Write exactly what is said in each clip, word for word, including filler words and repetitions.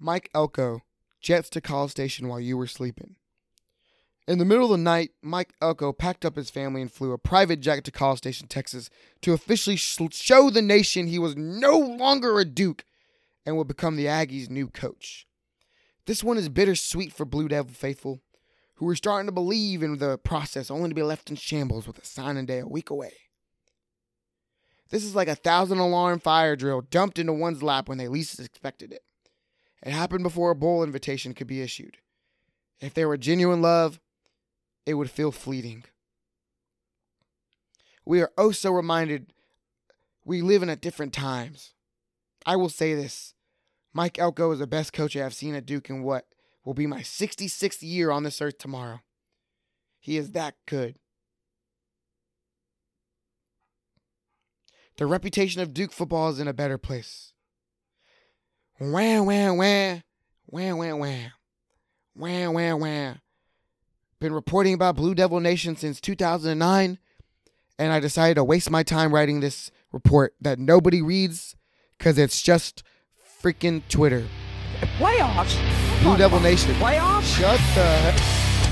Mike Elko jets to College Station while you were sleeping. In the middle of the night, Mike Elko packed up his family and flew a private jet to College Station, Texas, to officially sh- show the nation he was no longer a Duke and would become the Aggies' new coach. This one is bittersweet for Blue Devil faithful, who were starting to believe in the process only to be left in shambles with a signing day a week away. This is like a thousand-alarm fire drill dumped into one's lap when they least expected it. It happened before a bowl invitation could be issued. If there were genuine love, it would feel fleeting. We are oh so reminded we live in at different times. I will say this. Mike Elko is the best coach I have seen at Duke in what will be my sixty-sixth year on this earth tomorrow. He is that good. The reputation of Duke football is in a better place. Wah, wah, wah. Wah, wah, wah. Wah, wah, wah. Been reporting about Blue Devil Nation since two thousand nine, and I decided to waste my time writing this report that nobody reads because it's just freaking Twitter. Playoffs? Blue Devil Nation. Playoffs? Shut the heck.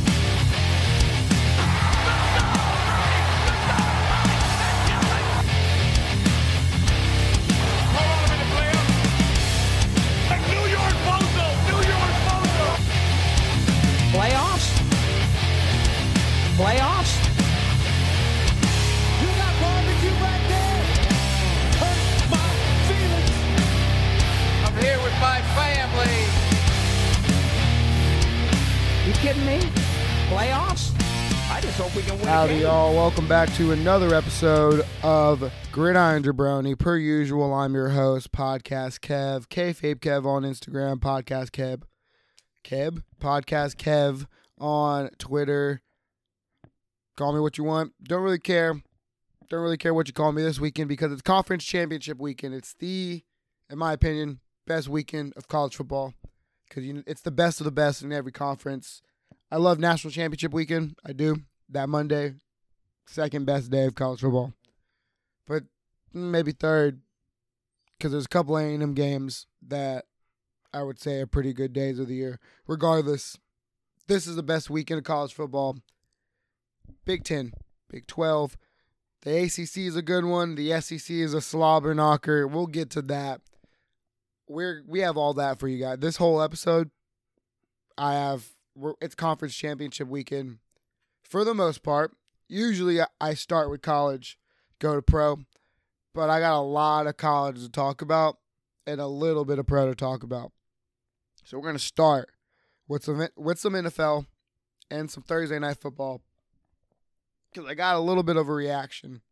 Playoffs? Playoffs? You got barbecue right there. Hurt my feelings. I'm here with my family. You kidding me? Playoffs? I just hope we can win a Howdy, game. y'all. Welcome back to another episode of Gridiron Jabroni. Per usual, I'm your host, Podcast Kev. Kayfabe Kev on Instagram, Podcast Kev. Kev? Podcast Kev on Twitter. Call me what you want. Don't really care. Don't really care what you call me this weekend because it's conference championship weekend. It's the, in my opinion, best weekend of college football because you, it's the best of the best in every conference. I love national championship weekend. I do. That Monday, second best day of college football. But maybe third because there's a couple A and M games that I would say are pretty good days of the year. Regardless, this is the best weekend of college football. Big Ten, Big twelve. The A C C is a good one. The S E C is a slobber knocker. We'll get to that. We're we have all that for you guys. This whole episode, I have we're, it's conference championship weekend for the most part. Usually I start with college, go to pro, but I got a lot of college to talk about and a little bit of pro to talk about. So we're going to start with some with some N F L and some Thursday night football because I got a little bit of a reaction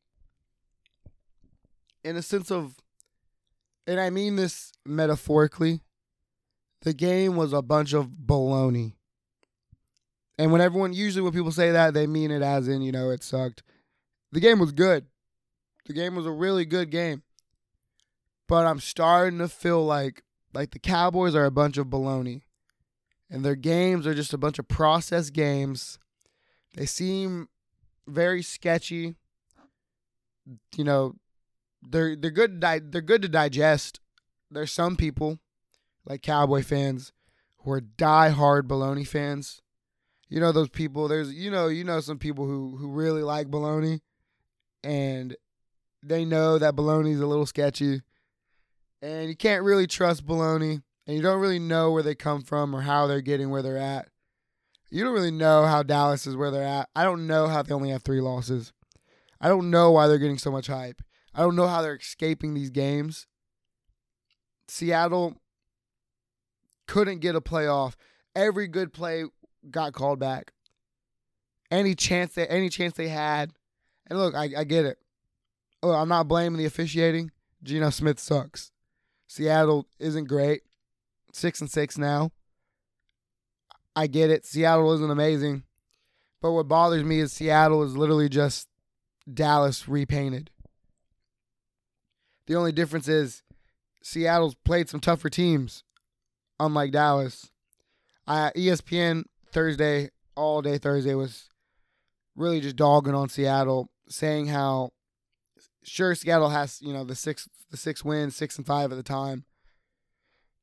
in a sense of, and I mean this metaphorically, the game was a bunch of baloney. And when everyone, usually when people say that, they mean it as in, you know, it sucked. The game was good. The game was a really good game. But I'm starting to feel like like the Cowboys are a bunch of baloney. And their games are just a bunch of process games. They seem very sketchy. You know, they're they're good to di- they're good to digest. There's some people, like Cowboy fans, who are diehard baloney fans. You know those people, there's you know, you know some people who, who really like baloney and they know that baloney's a little sketchy. And you can't really trust baloney, and you don't really know where they come from or how they're getting where they're at. You don't really know how Dallas is where they're at. I don't know how they only have three losses. I don't know why they're getting so much hype. I don't know how they're escaping these games. Seattle couldn't get a playoff. Every good play got called back. Any chance they, any chance they had, and look, I, I get it. Oh, I'm not blaming the officiating. Geno Smith sucks. Seattle isn't great. Six and six now. I get it. Seattle isn't amazing. But what bothers me is Seattle is literally just Dallas repainted. The only difference is Seattle's played some tougher teams, unlike Dallas. I, E S P N Thursday, all day Thursday, was really just dogging on Seattle, saying how sure Seattle has, you know, the six the six wins, six and five at the time.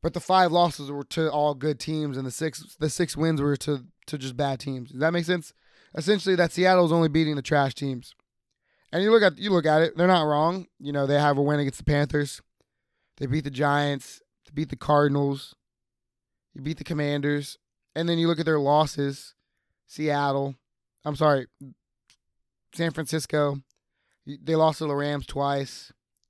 But the five losses were to all good teams, and the six the six wins were to, to just bad teams. Does that make sense? Essentially, that Seattle's only beating the trash teams. And you look at you look at it, they're not wrong. You know, they have a win against the Panthers. They beat the Giants. They beat the Cardinals. You beat the Commanders. And then you look at their losses. Seattle. I'm sorry. San Francisco. They lost to the Rams twice.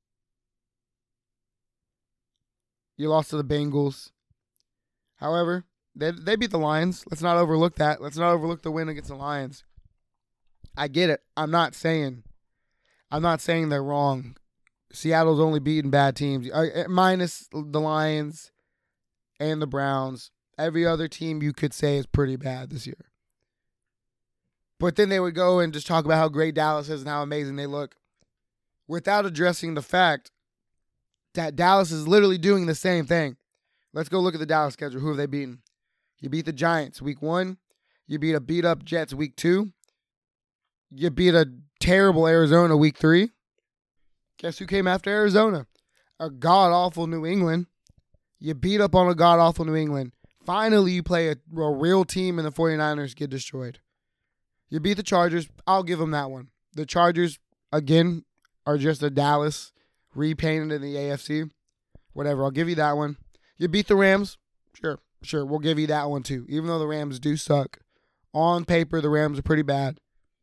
You lost to the Bengals. However, they they beat the Lions. Let's not overlook that. Let's not overlook the win against the Lions. I get it. I'm not saying I'm not saying they're wrong. Seattle's only beaten bad teams, uh, minus the Lions and the Browns. Every other team you could say is pretty bad this year. But then they would go and just talk about how great Dallas is and how amazing they look without addressing the fact that Dallas is literally doing the same thing. Let's go look at the Dallas schedule. Who have they beaten? You beat the Giants week one. You beat a beat-up Jets week two. You beat a terrible Arizona week three. Guess who came after Arizona? A god-awful New England. You beat up on a god-awful New England. Finally, you play a, a real team and the 49ers get destroyed. You beat the Chargers. I'll give them that one. The Chargers, again, are just a Dallas repainted in the A F C. Whatever, I'll give you that one. You beat the Rams. Sure, sure, we'll give you that one too. Even though the Rams do suck. On paper, the Rams are pretty bad.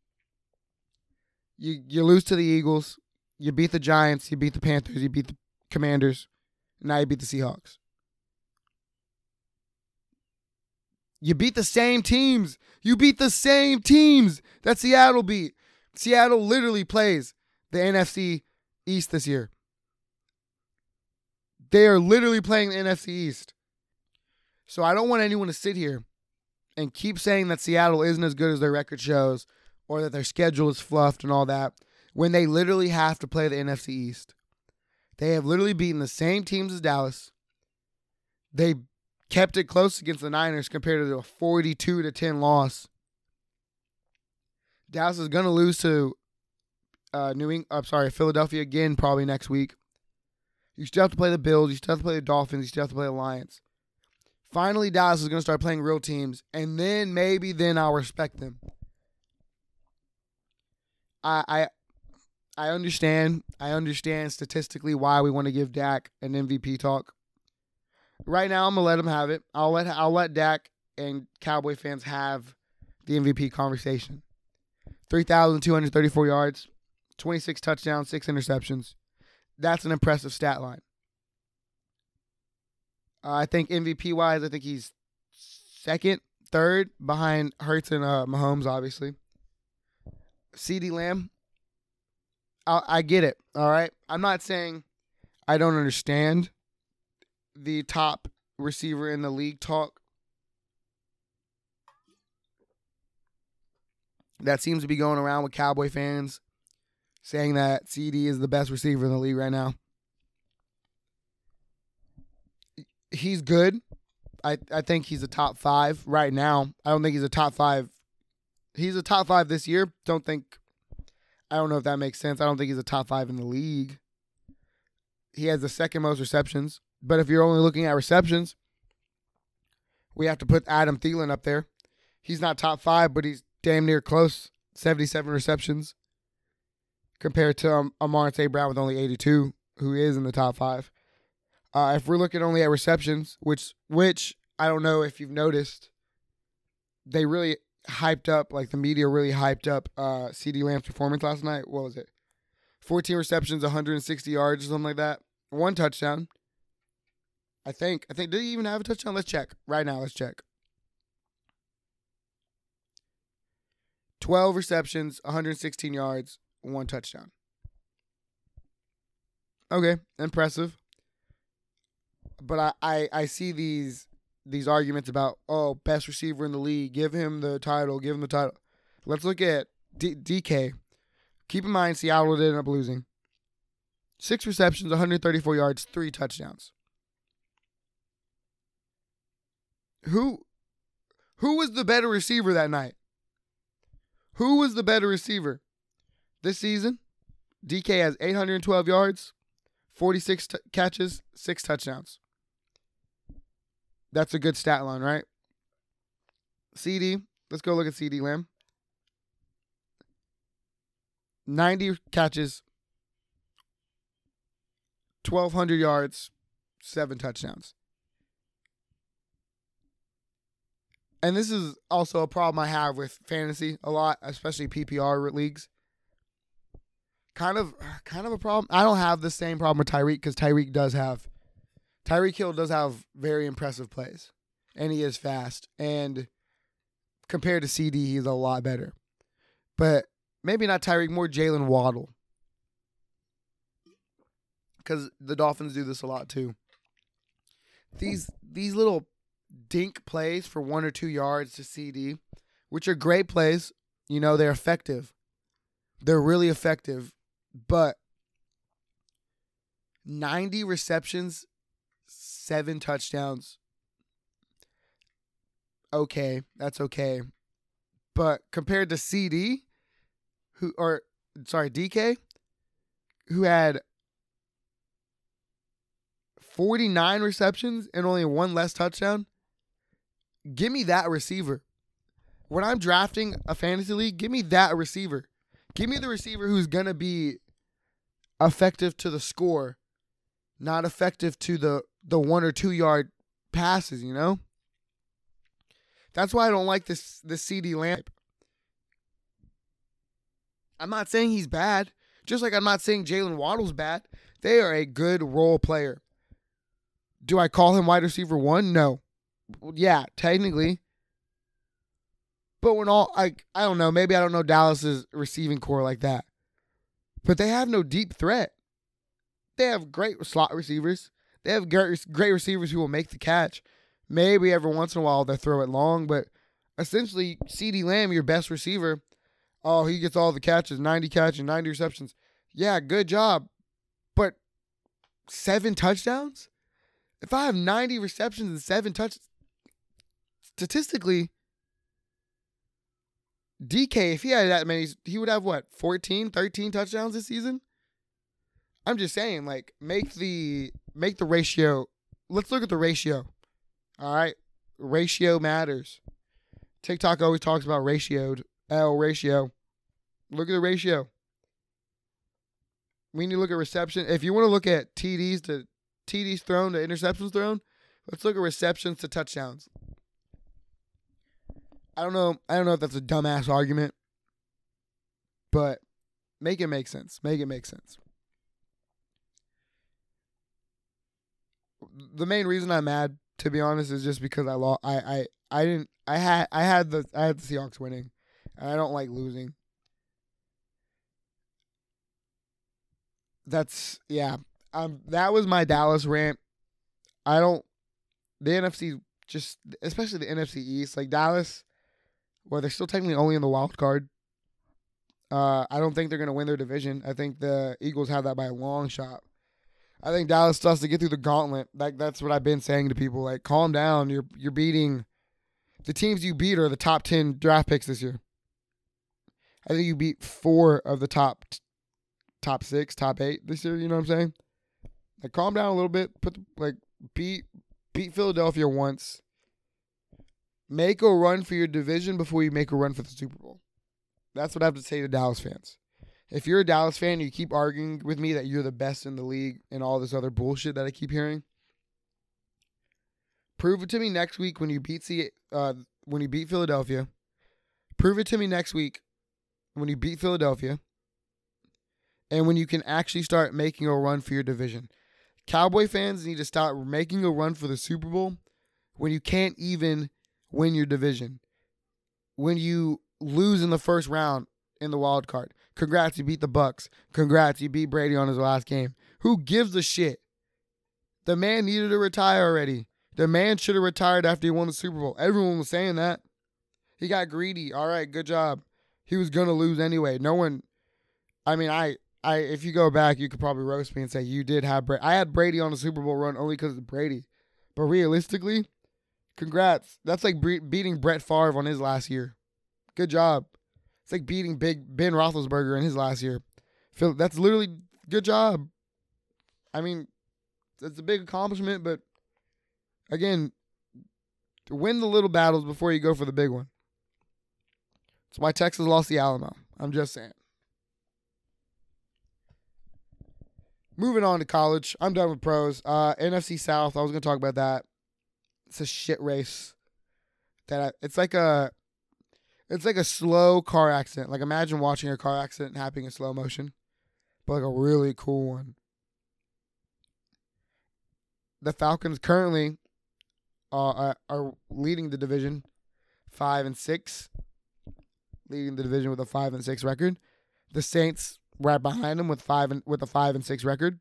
You you lose to the Eagles. You beat the Giants. You beat the Panthers. You beat the Commanders. Now you beat the Seahawks. You beat the same teams. You beat the same teams that Seattle beat. Seattle literally plays the N F C East this year. They are literally playing the N F C East. So I don't want anyone to sit here and keep saying that Seattle isn't as good as their record shows or that their schedule is fluffed and all that when they literally have to play the N F C East. They have literally beaten the same teams as Dallas. They kept it close against the Niners compared to a forty-two to ten loss. Dallas is going to lose to uh, New England. I'm sorry, Philadelphia again probably next week. You still have to play the Bills. You still have to play the Dolphins. You still have to play the Lions. Finally, Dallas is going to start playing real teams, and then maybe then I'll respect them. I I I understand. I understand statistically why we want to give Dak an M V P talk. Right now, I'm gonna let him have it. I'll let I'll let Dak and Cowboy fans have the M V P conversation. three thousand two hundred thirty-four yards, twenty-six touchdowns, six interceptions. That's an impressive stat line. Uh, I think M V P-wise, I think he's second, third behind Hurts and uh, Mahomes, obviously. CeeDee Lamb, I, I get it, all right? I'm not saying I don't understand the top receiver in the league talk. That seems to be going around with Cowboy fans saying that C D is the best receiver in the league right now. He's good. I, I think he's a top five right now. I don't think he's a top five. He's a top five this year. Don't think, I don't know if that makes sense. I don't think he's a top five in the league. He has the second most receptions. But if you're only looking at receptions, we have to put Adam Thielen up there. He's not top five, but he's damn near close. seventy-seven receptions compared to um, Amon Saint Brown with only eighty-two, who is in the top five. Uh, if we're looking only at receptions, which which I don't know if you've noticed, they really hyped up, like the media really hyped up uh, CeeDee Lamb's performance last night. What was it? fourteen receptions, one hundred sixty yards, or something like that. One touchdown. I think. I think. Did he even have a touchdown? Let's check. Right now, let's check. twelve receptions, one hundred sixteen yards, one touchdown. Okay, impressive. But I, I, I see these these arguments about, oh, best receiver in the league, give him the title, give him the title. Let's look at D- DK. Keep in mind, Seattle did end up losing. Six receptions, one hundred thirty-four yards, three touchdowns. Who, who was the better receiver that night? Who was the better receiver? This season, D K has eight hundred twelve yards, forty-six t- catches, six touchdowns. That's a good stat line, right? C D. Let's go look at CeeDee Lamb. ninety catches, twelve hundred yards, seven touchdowns. And this is also a problem I have with fantasy a lot, especially P P R leagues. Kind of, kind of a problem. I don't have the same problem with Tyreek because Tyreek does have, Tyreek Hill does have very impressive plays, and he is fast. And compared to C D, he's a lot better. But maybe not Tyreek, more Jalen Waddle, because the Dolphins do this a lot too. These these little dink plays for one or two yards to C D, which are great plays. You know, they're effective. They're really effective. But ninety receptions, seven touchdowns. Okay, that's okay. But compared to C D, who or sorry, D K, who had forty-nine receptions and only one less touchdown, give me that receiver. When I'm drafting a fantasy league, give me that receiver. Give me the receiver who's going to be effective to the score, not effective to the, the one or two yard passes, you know? That's why I don't like this, this CeeDee Lamb. I'm not saying he's bad, just like I'm not saying Jalen Waddle's bad. They are a good role player. Do I call him wide receiver one? No. Yeah, technically. But when all, I, I don't know, maybe I don't know Dallas's receiving core like that. But they have no deep threat. They have great slot receivers. They have great, great receivers who will make the catch. Maybe every once in a while they'll throw it long, but essentially CeeDee Lamb, your best receiver, oh, he gets all the catches, ninety catches, ninety receptions. Yeah, good job. But seven touchdowns? If I have ninety receptions and seven touchdowns, statistically, D K, if he had that many, he would have what, fourteen, thirteen touchdowns this season? I'm just saying, like, make the make the ratio. Let's look at the ratio. All right? Ratio matters. TikTok always talks about ratioed. L ratio. Look at the ratio. We need to look at reception. If you want to look at T Ds to T Ds thrown to interceptions thrown, let's look at receptions to touchdowns. I don't know. I don't know if that's a dumbass argument, but make it make sense. Make it make sense. The main reason I'm mad, to be honest, is just because I lost. I, I, I didn't. I had. I had the. I had the Seahawks winning, and I don't like losing. That's yeah. Um, that was my Dallas rant. I don't. The N F C just, especially the N F C East, like Dallas. Well, they're still technically only in the wild card. Uh, I don't think they're going to win their division. I think the Eagles have that by a long shot. I think Dallas still has to get through the gauntlet. Like that's what I've been saying to people. Like, calm down. You're you're beating the teams you beat are the top ten draft picks this year. I think you beat four of the top top six, top eight this year. You know what I'm saying? Like, calm down a little bit. Put the, like beat beat Philadelphia once. Make a run for your division before you make a run for the Super Bowl. That's what I have to say to Dallas fans. If you're a Dallas fan and you keep arguing with me that you're the best in the league and all this other bullshit that I keep hearing, prove it to me next week when you beat C- uh, when you beat Philadelphia. Prove it to me next week when you beat Philadelphia and when you can actually start making a run for your division. Cowboy fans need to start making a run for the Super Bowl when you can't even win your division. When you lose in the first round in the wild card. Congrats, you beat the Bucks. Congrats, you beat Brady on his last game. Who gives a shit? The man needed to retire already. The man should have retired after he won the Super Bowl. Everyone was saying that. He got greedy. All right, good job. He was going to lose anyway. No one, I mean, I, I, if you go back, you could probably roast me and say you did have Brady. I had Brady on the Super Bowl run only because it's Brady. But realistically, congrats. That's like bre- beating Brett Favre on his last year. Good job. It's like beating Big Ben Roethlisberger in his last year. Phil, that's literally good job. I mean, it's a big accomplishment, but again, win the little battles before you go for the big one. That's why Texas lost the Alamo. I'm just saying. Moving on to college. I'm done with pros. Uh, N F C South, I was going to talk about that. It's a shit race. That I, It's like a it's like a slow car accident. Like imagine watching a car accident happening in slow motion. But like a really cool one. The Falcons currently uh, are leading the division five and six. Leading the division with a five and six record. The Saints right behind them with five and with a five and six record.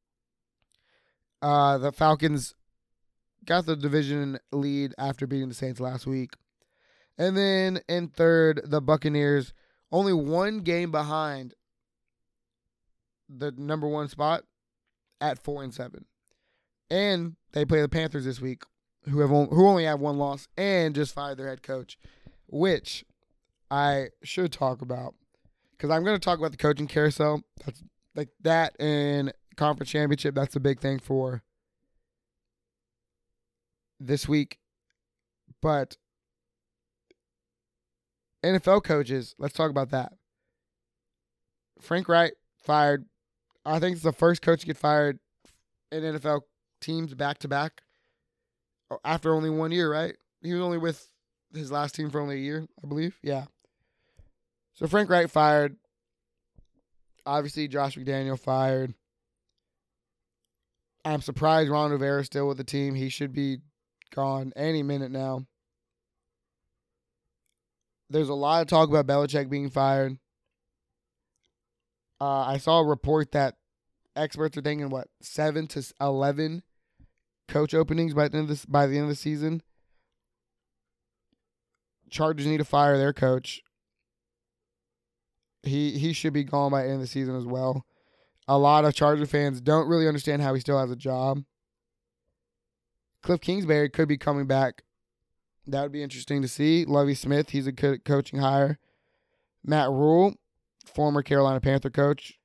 Uh, the Falcons got the division lead after beating the Saints last week. And then in third, the Buccaneers, only one game behind the number one spot at four and seven. And they play the Panthers this week, who have only, who only have one loss and just fired their head coach, which I should talk about because I'm going to talk about the coaching carousel. That's like that and conference championship. That's a big thing for this week. But N F L coaches, let's talk about that. Frank Reich fired. I think it's the first coach to get fired in N F L teams back to back after only one year, right? He was only with his last team for only a year, I believe. Yeah. So Frank Reich fired. Obviously, Josh McDaniel fired. I'm surprised Ron Rivera is still with the team. He should be gone any minute now. There's a lot of talk about Belichick being fired. Uh, I saw a report that experts are thinking, what, seven to eleven coach openings by the end of this, by the end of the season. Chargers need to fire their coach. He he should be gone by the end of the season as well. A lot of Charger fans don't really understand how he still has a job. Cliff Kingsbury could be coming back. That would be interesting to see. Lovie Smith, he's a co- coaching hire. Matt Rule, former Carolina Panther coach.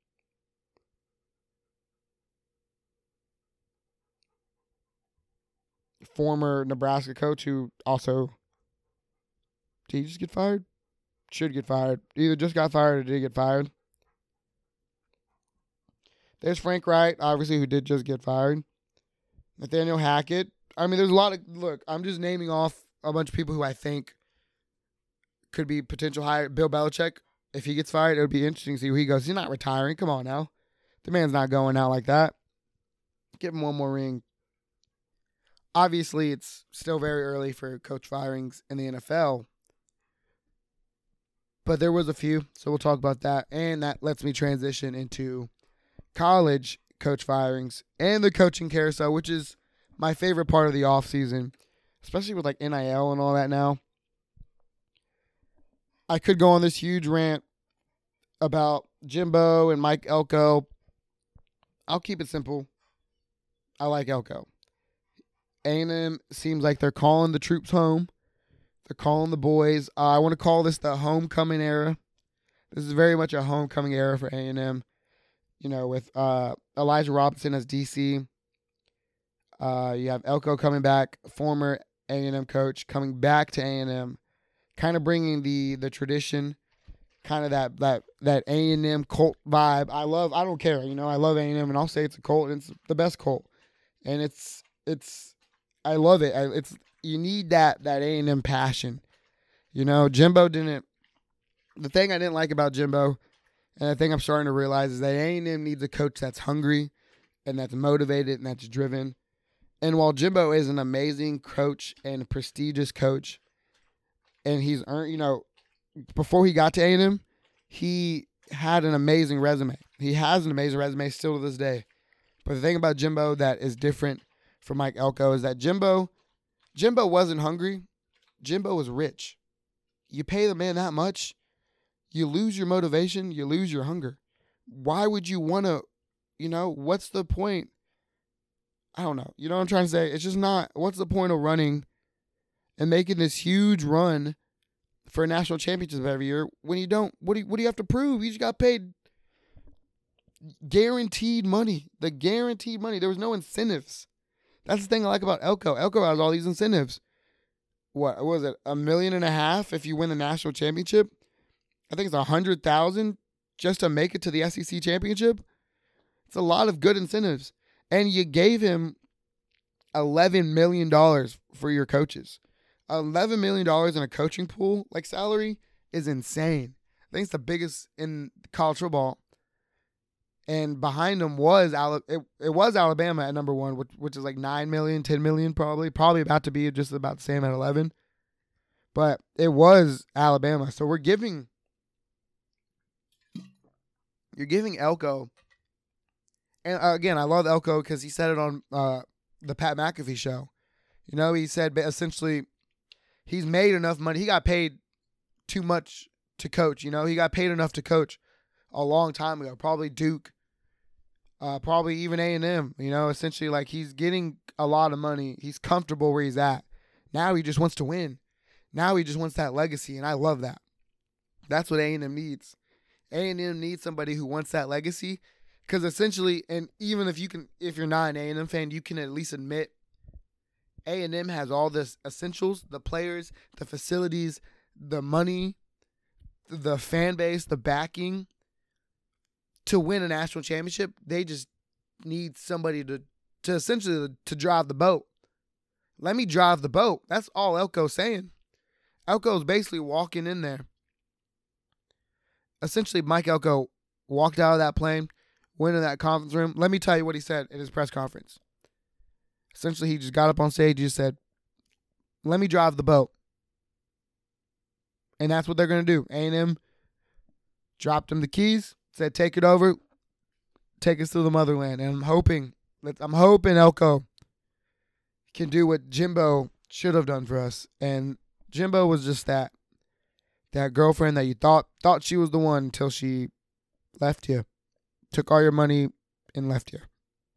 Former Nebraska coach who also, did he just get fired? Should get fired. Either just got fired or did get fired. There's Frank Reich, obviously, who did just get fired. Nathaniel Hackett. I mean, there's a lot of, look, I'm just naming off a bunch of people who I think could be potential hire. Bill Belichick, if he gets fired, it would be interesting to see where he goes. He's not retiring. Come on now. The man's not going out like that. Give him one more ring. Obviously, it's still very early for coach firings in the N F L. But there was a few, so we'll talk about that. And that lets me transition into college coach firings and the coaching carousel, which is my favorite part of the offseason, especially with like N I L and all that now. I could go on this huge rant about Jimbo and Mike Elko. I'll keep it simple. I like Elko. A and M seems like they're calling the troops home. They're calling the boys. Uh, I want to call this the homecoming era. This is very much a homecoming era for A and M. You know, with uh, Elijah Robinson as D C. Uh, you have Elko coming back, former A and M coach, coming back to A and M, kind of bringing the the tradition, kind of that that that A and M cult vibe. I love. I don't care. You know, I love A and M, and I'll say it's a cult, and it's the best cult, and it's it's. I love it. I, it's you need that that A and M passion. You know, Jimbo didn't. The thing I didn't like about Jimbo, and the thing I'm starting to realize, is that A and M needs a coach that's hungry, and that's motivated, and that's driven. And while Jimbo is an amazing coach and prestigious coach, and he's earned, you know, before he got to A and M, he had an amazing resume. He has an amazing resume still to this day. But the thing about Jimbo that is different from Mike Elko is that Jimbo, Jimbo wasn't hungry. Jimbo was rich. You pay the man that much, you lose your motivation, you lose your hunger. Why would you want to, you know, what's the point? I don't know. You know what I'm trying to say? It's just not, what's the point of running and making this huge run for a national championship every year when you don't, what do you, what do you have to prove? You just got paid guaranteed money. The guaranteed money. There was no incentives. That's the thing I like about Elko. Elko has all these incentives. what, what was it, a million and a half if you win the national championship? I think it's a hundred thousand just to make it to the S E C championship. It's a lot of good incentives. And you gave him eleven million dollars for your coaches. eleven million dollars in a coaching pool, like salary, is insane. I think it's the biggest in college football. And behind them was it, it was Alabama at number one, which, which is like nine million dollars, ten million dollars probably. Probably about to be just about the same at eleven. But it was Alabama. So we're giving, you're giving Elko, and uh, again, I love Elko because he said it on uh, the Pat McAfee show. You know, he said essentially he's made enough money. He got paid too much to coach. You know, he got paid enough to coach a long time ago. Probably Duke, uh, probably even A and M. You know, essentially like he's getting a lot of money. He's comfortable where he's at. Now he just wants to win. Now he just wants that legacy, and I love that. That's what A and M needs. A and M needs somebody who wants that legacy, because essentially, and even if you can, if you're not an A and M fan, you can at least admit A and M has all this essentials: the players, the facilities, the money, the fan base, the backing to win a national championship. They just need somebody to, to essentially to drive the boat. Let me drive the boat. That's all Elko's saying. Elko's basically walking in there. Essentially, Mike Elko walked out of that plane, went in that conference room. Let me tell you what he said in his press conference. Essentially, he just got up on stage and just said, let me drive the boat. And that's what they're going to do. A and M dropped him the keys, said, take it over, take us to the motherland. And I'm hoping, I'm hoping Elko can do what Jimbo should have done for us. And Jimbo was just that. That girlfriend that you thought thought she was the one until she left you, took all your money, and left you.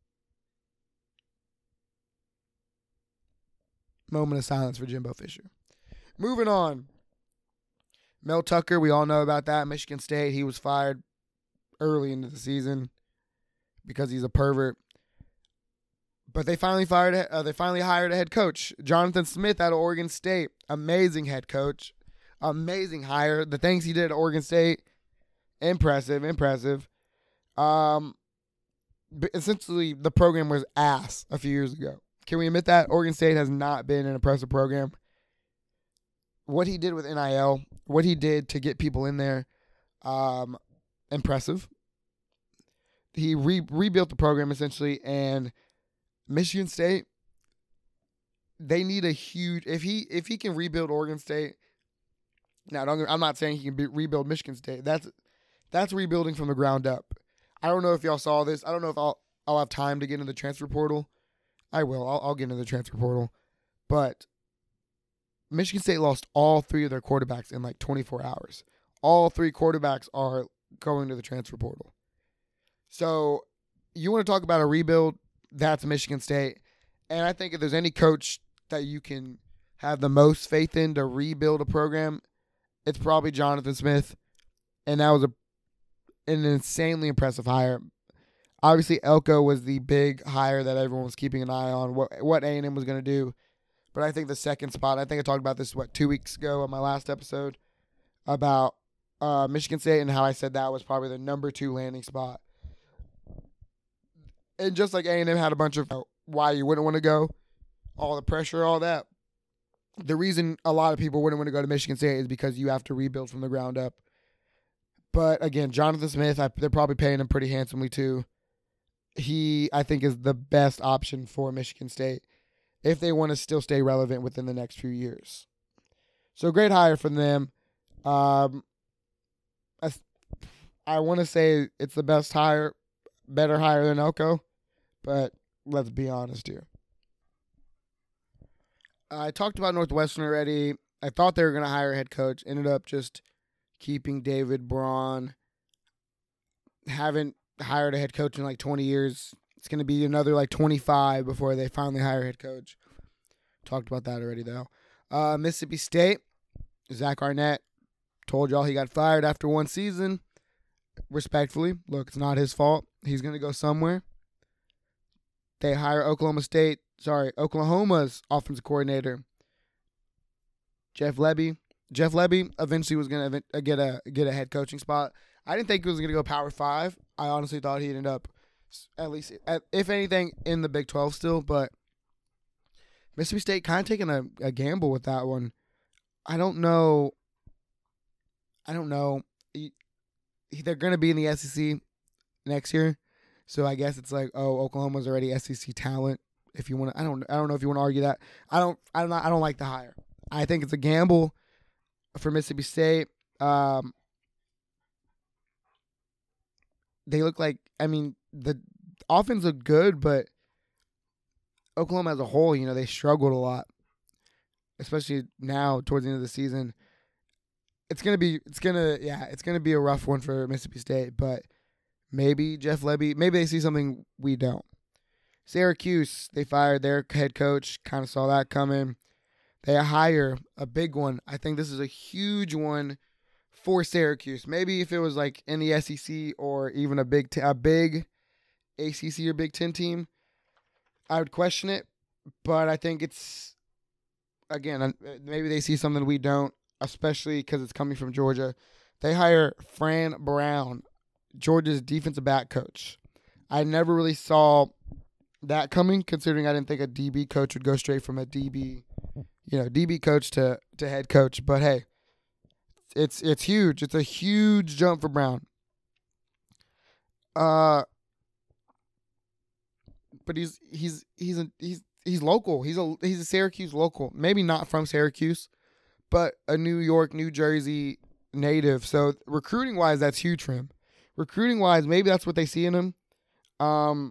Moment of silence for Jimbo Fisher. Moving on. Mel Tucker, we all know about that. Michigan State, he was fired early into the season because he's a pervert. But they finally fired. Uh, they finally hired a head coach, Jonathan Smith out of Oregon State. Amazing head coach. Amazing hire. The things he did at Oregon State, impressive, impressive. Um, but essentially, the program was ass a few years ago. Can we admit that? Oregon State has not been an impressive program. What he did with N I L, what he did to get people in there, um, impressive. He re- rebuilt the program essentially, and Michigan State, they need a huge. If he if he can rebuild Oregon State. Now, don't, I'm not saying he can be, rebuild Michigan State. That's that's rebuilding from the ground up. I don't know if y'all saw this. I don't know if I'll I'll have time to get into the transfer portal. I will. I'll, I'll get into the transfer portal. But Michigan State lost all three of their quarterbacks in like twenty-four hours. All three quarterbacks are going to the transfer portal. So you want to talk about a rebuild, that's Michigan State. And I think if there's any coach that you can have the most faith in to rebuild a program, it's probably Jonathan Smith, and that was a an insanely impressive hire. Obviously, Elko was the big hire that everyone was keeping an eye on, what what A and M was going to do. But I think the second spot, I think I talked about this, what, two weeks ago on my last episode, about uh, Michigan State and how I said that was probably the number two landing spot. And just like A and M had a bunch of uh, why you wouldn't want to go, all the pressure, all that, the reason a lot of people wouldn't want to go to Michigan State is because you have to rebuild from the ground up. But again, Jonathan Smith, I, they're probably paying him pretty handsomely too. He, I think, is the best option for Michigan State if they want to still stay relevant within the next few years. So great hire from them. Um, I, I want to say it's the best hire, better hire than Elko, but let's be honest here. I talked about Northwestern already. I thought they were going to hire a head coach. Ended up just keeping David Braun. Haven't hired a head coach in like twenty years. It's going to be another like twenty-five before they finally hire a head coach. Talked about that already, though. Uh, Mississippi State, Zach Arnett. Told y'all he got fired after one season. Respectfully, look, it's not his fault. He's going to go somewhere. They hire Oklahoma State. Sorry, Oklahoma's offensive coordinator. Jeff Lebby. Jeff Lebby eventually was going to get a get a head coaching spot. I didn't think he was going to go Power Five. I honestly thought he'd end up, at least, if anything, in the Big twelve still. But Mississippi State kind of taking a, a gamble with that one. I don't know. I don't know. They're going to be in the S E C next year, so I guess it's like, oh, Oklahoma's already S E C talent. If you want to, I don't, I don't know if you want to argue that. I don't, I don't, I don't like the hire. I think it's a gamble for Mississippi State. Um, they look like, I mean, the offense looked good, but Oklahoma as a whole, you know, they struggled a lot, especially now towards the end of the season. It's gonna be, it's gonna, yeah, it's gonna be a rough one for Mississippi State, but maybe Jeff Lebby, maybe they see something we don't. Syracuse, they fired their head coach, kind of saw that coming. They hire a big one. I think this is a huge one for Syracuse. Maybe if it was like in the S E C or even a big, t- a big A C C or Big Ten team, I would question it. But I think it's, again, maybe they see something we don't, especially because it's coming from Georgia. They hire Fran Brown, Georgia's defensive back coach. I never really saw that coming, considering I didn't think a D B coach would go straight from a D B, you know, D B coach to, to head coach. But hey, it's it's huge. It's a huge jump for Brown. Uh, but he's he's he's a, he's he's local. He's a he's a Syracuse local. Maybe not from Syracuse, but a New York, New Jersey native. So recruiting wise, that's huge for him. Recruiting wise, maybe that's what they see in him. Um.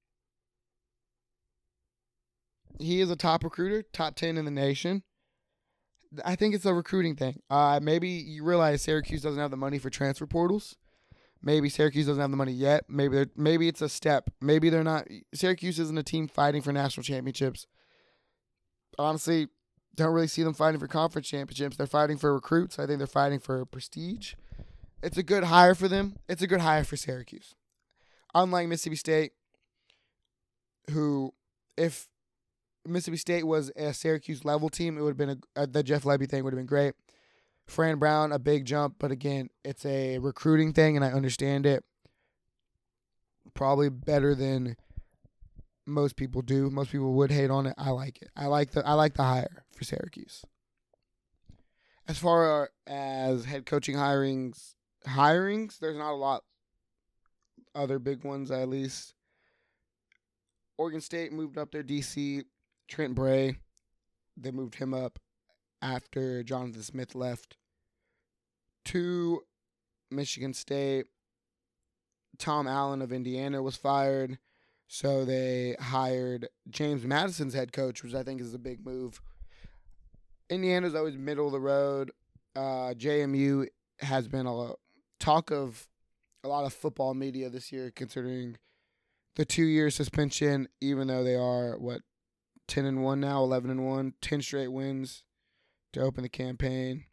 He is a top recruiter, top ten in the nation. I think it's a recruiting thing. Uh, maybe you realize Syracuse doesn't have the money for transfer portals. Maybe Syracuse doesn't have the money yet. Maybe they're, maybe it's a step. Maybe they're not. Syracuse isn't a team fighting for national championships. Honestly, don't really see them fighting for conference championships. They're fighting for recruits. I think they're fighting for prestige. It's a good hire for them. It's a good hire for Syracuse. Unlike Mississippi State, who, if Mississippi State was a Syracuse level team, it would have been a, a the Jeff Lebby thing would have been great. Fran Brown, a big jump, but again, it's a recruiting thing, and I understand it. Probably better than most people do. Most people would hate on it. I like it. I like the I like the hire for Syracuse. As far as head coaching hirings, hirings, there's not a lot. Other big ones, at least. Oregon State moved up their D C. Trent Bray, they moved him up after Jonathan Smith left. To Michigan State, Tom Allen of Indiana was fired, so they hired James Madison's head coach, which I think is a big move. Indiana's always middle of the road. Uh, J M U has been a talk of a lot of football media this year, considering the two-year suspension, even though they are, what, ten and one now, eleven and one, ten straight wins to open the campaign.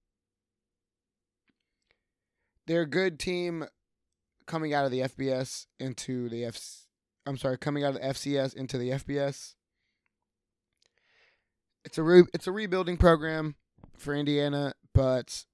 They're a good team coming out of the F B S into the F. I'm sorry, coming out of the F C S into the F B S. It's a re, it's a rebuilding program for Indiana, but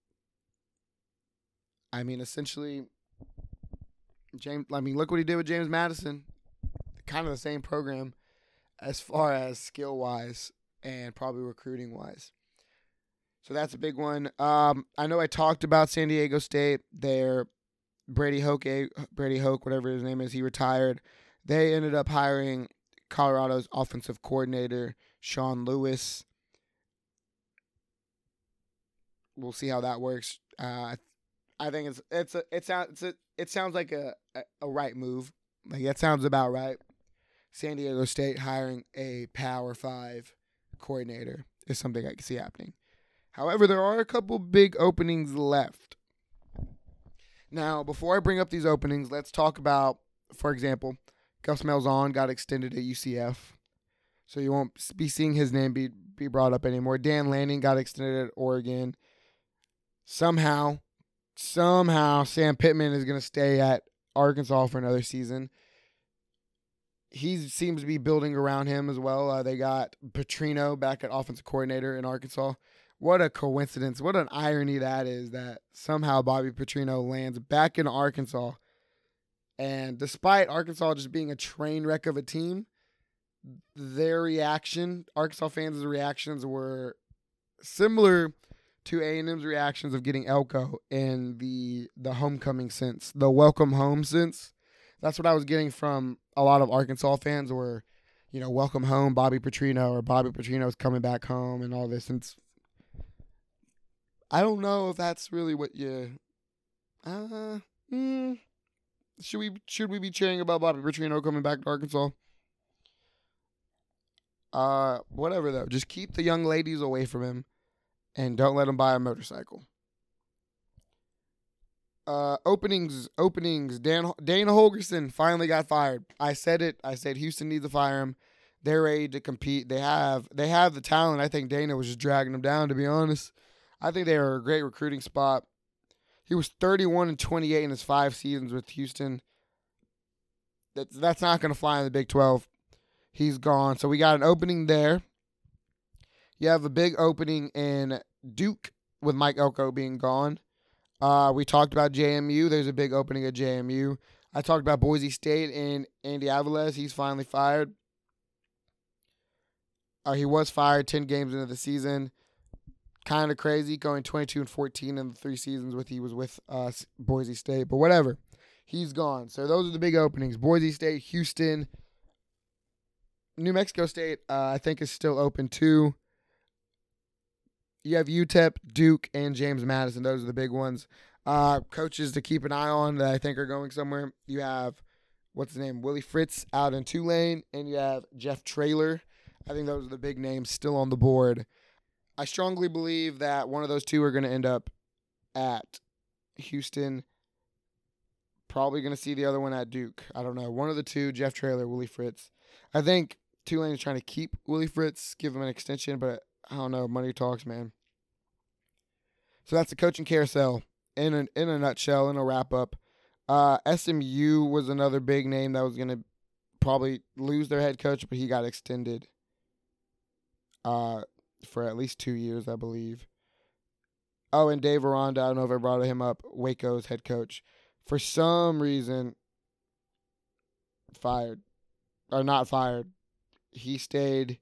I mean, essentially, James. I mean, look what he did with James Madison. Kind of the same program as far as skill wise and probably recruiting wise. So that's a big one. Um, I know I talked about San Diego State. Their Brady Hoke, Brady Hoke, whatever his name is, he retired. They ended up hiring Colorado's offensive coordinator, Sean Lewis. We'll see how that works. Uh, I think it's it's a, it sounds it's a, it sounds like a, a a right move. Like that sounds about right. San Diego State hiring a Power Five coordinator is something I can see happening. However, there are a couple big openings left. Now, before I bring up these openings, let's talk about, for example, Gus Malzahn got extended at U C F, so you won't be seeing his name be be brought up anymore. Dan Lanning got extended at Oregon. Somehow, somehow, Sam Pittman is going to stay at Arkansas for another season. He seems to be building around him as well. Uh, they got Petrino back at offensive coordinator in Arkansas. what a coincidence. What an irony that is that somehow Bobby Petrino lands back in Arkansas. And despite Arkansas just being a train wreck of a team, their reaction, Arkansas fans' reactions were similar to A and M's reactions of getting Elko in the the homecoming sense, the welcome home sense. That's what I was getting from a lot of Arkansas fans were, you know, welcome home Bobby Petrino, or Bobby Petrino's coming back home and all this. And it's, I don't know if that's really what you. Uh, mm, should we should we be cheering about Bobby Petrino coming back to Arkansas? Uh, whatever though. Just keep the young ladies away from him, and don't let him buy a motorcycle. Uh, openings, openings. Dan Dana Holgorsen finally got fired. I said it. I said Houston needs to fire him. They're ready to compete. They have they have the talent. I think Dana was just dragging them down, to be honest. I think they are a great recruiting spot. He was thirty-one and twenty-eight in his five seasons with Houston. That's that's not going to fly in the Big twelve. He's gone. So we got an opening there. You have a big opening in Duke with Mike Elko being gone. Uh, we talked about J M U. There's a big opening at J M U. I talked about Boise State and Andy Aviles. He's finally fired. Uh, he was fired ten games into the season. Kind of crazy, going twenty-two and fourteen in the three seasons with he was with uh, Boise State. But whatever, he's gone. So those are the big openings. Boise State, Houston, New Mexico State. Uh, I think is still open too. You have U T E P, Duke, and James Madison. Those are the big ones. Uh, coaches to keep an eye on that I think are going somewhere. You have what's his name, Willie Fritz out in Tulane, and you have Jeff Traylor. I think those are the big names still on the board. I strongly believe that one of those two are going to end up at Houston. Probably going to see the other one at Duke. I don't know. One of the two, Jeff Traylor, Willie Fritz. I think Tulane is trying to keep Willie Fritz, give him an extension, but I don't know. Money talks, man. So that's the coaching carousel in a, in a nutshell, in a wrap-up. Uh, S M U was another big name that was going to probably lose their head coach, but he got extended. Uh, for at least two years, I believe. Oh, and Dave Aranda, I don't know if I brought him up, Waco's head coach. For some reason, fired. Or not fired. He stayed